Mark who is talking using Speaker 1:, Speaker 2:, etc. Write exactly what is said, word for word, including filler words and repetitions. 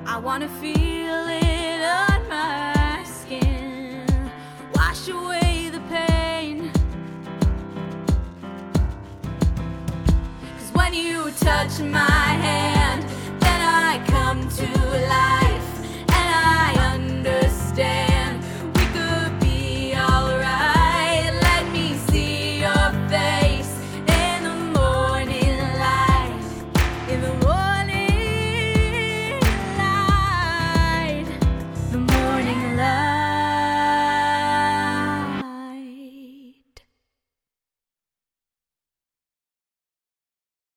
Speaker 1: I wanna feel it on my skin, wash away the pain. 'Cause when you touch my